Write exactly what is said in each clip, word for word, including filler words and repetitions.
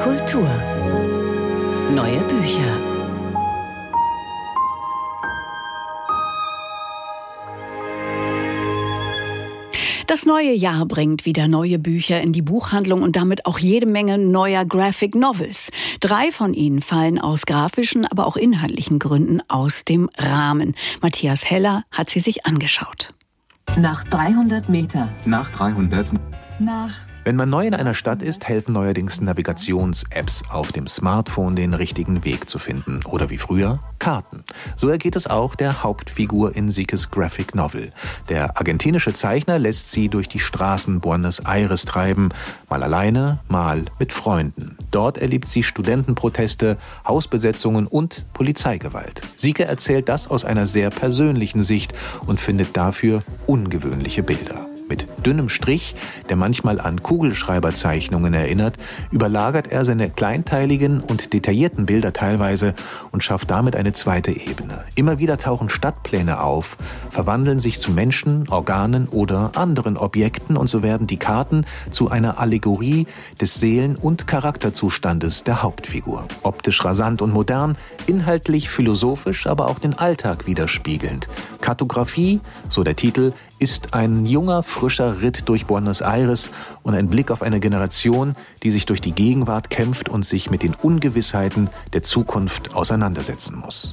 Kultur. Neue Bücher. Das neue Jahr bringt wieder neue Bücher in die Buchhandlung und damit auch jede Menge neuer Graphic Novels. Drei von ihnen fallen aus grafischen, aber auch inhaltlichen Gründen aus dem Rahmen. Matthias Heller hat sie sich angeschaut. Nach dreihundert Meter. Nach dreihundert. Nach. Wenn man neu in einer Stadt ist, helfen neuerdings Navigations-Apps auf dem Smartphone, den richtigen Weg zu finden. Oder wie früher, Karten. So ergeht es auch der Hauptfigur in Sikes Graphic Novel. Der argentinische Zeichner lässt sie durch die Straßen Buenos Aires treiben, mal alleine, mal mit Freunden. Dort erlebt sie Studentenproteste, Hausbesetzungen und Polizeigewalt. Sike erzählt das aus einer sehr persönlichen Sicht und findet dafür ungewöhnliche Bilder. Mit dünnem Strich, der manchmal an Kugelschreiberzeichnungen erinnert, überlagert er seine kleinteiligen und detaillierten Bilder teilweise und schafft damit eine zweite Ebene. Immer wieder tauchen Stadtpläne auf, verwandeln sich zu Menschen, Organen oder anderen Objekten und so werden die Karten zu einer Allegorie des Seelen- und Charakterzustandes der Hauptfigur. Optisch rasant und modern, inhaltlich philosophisch, aber auch den Alltag widerspiegelnd. Kartografie, so der Titel, ist ein junger, frischer Ritt durch Buenos Aires und ein Blick auf eine Generation, die sich durch die Gegenwart kämpft und sich mit den Ungewissheiten der Zukunft auseinandersetzen muss.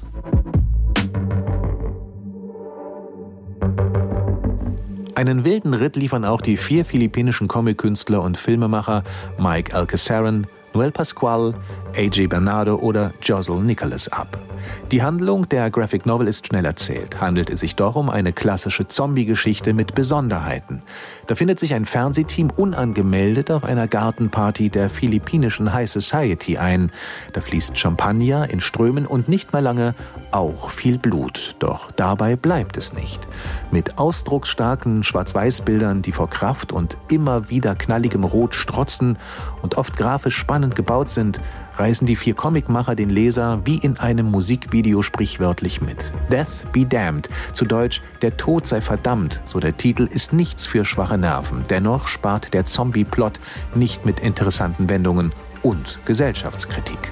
Einen wilden Ritt liefern auch die vier philippinischen Comic-Künstler und Filmemacher Mike Alcasaran, Noel Pascual, A J Bernardo oder Jozel Nicholas ab. Die Handlung der Graphic Novel ist schnell erzählt. Handelt es sich doch um eine klassische Zombie-Geschichte mit Besonderheiten. Da findet sich ein Fernsehteam unangemeldet auf einer Gartenparty der philippinischen High Society ein. Da fließt Champagner in Strömen und nicht mehr lange auch viel Blut. Doch dabei bleibt es nicht. Mit ausdrucksstarken Schwarz-Weiß-Bildern, die vor Kraft und immer wieder knalligem Rot strotzen und oft grafisch spannend gebaut sind, reißen die vier Comicmacher den Leser wie in einem Musikvideo sprichwörtlich mit. Death be damned, zu Deutsch Der Tod sei verdammt, so der Titel, ist nichts für schwache Nerven. Dennoch spart der Zombie-Plot nicht mit interessanten Wendungen und Gesellschaftskritik.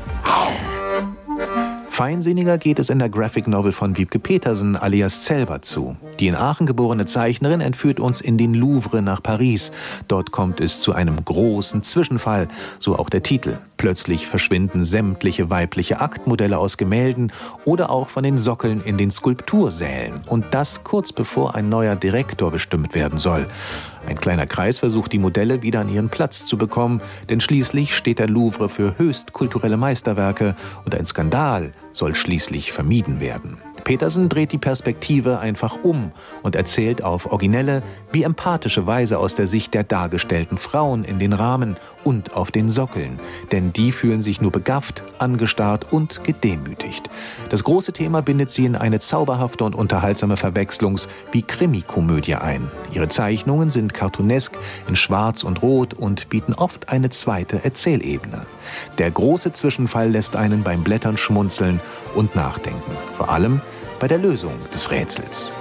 Feinsinniger geht es in der Graphic Novel von Wiebke Petersen alias Zelber zu. Die in Aachen geborene Zeichnerin entführt uns in den Louvre nach Paris. Dort kommt es zu einem großen Zwischenfall, so auch der Titel. Plötzlich verschwinden sämtliche weibliche Aktmodelle aus Gemälden oder auch von den Sockeln in den Skulptursälen. Und das kurz bevor ein neuer Direktor bestimmt werden soll. Ein kleiner Kreis versucht, die Modelle wieder an ihren Platz zu bekommen, denn schließlich steht der Louvre für höchst kulturelle Meisterwerke und ein Skandal soll schließlich vermieden werden. Petersen dreht die Perspektive einfach um und erzählt auf originelle, wie empathische Weise aus der Sicht der dargestellten Frauen in den Rahmen und auf den Sockeln. Denn die fühlen sich nur begafft, angestarrt und gedemütigt. Das große Thema bindet sie in eine zauberhafte und unterhaltsame Verwechslungs- wie Krimikomödie ein. Ihre Zeichnungen sind cartoonesk in Schwarz und Rot und bieten oft eine zweite Erzählebene. Der große Zwischenfall lässt einen beim Blättern schmunzeln und nachdenken. Vor allem bei der Lösung des Rätsels.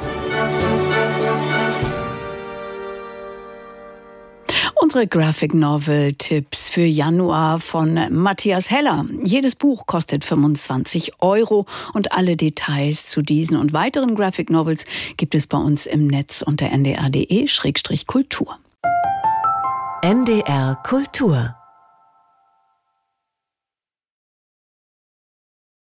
Unsere Graphic Novel Tipps für Januar von Matthias Heller. Jedes Buch kostet fünfundzwanzig Euro und alle Details zu diesen und weiteren Graphic Novels gibt es bei uns im Netz unter n d r punkt d e slash kultur. N D R Kultur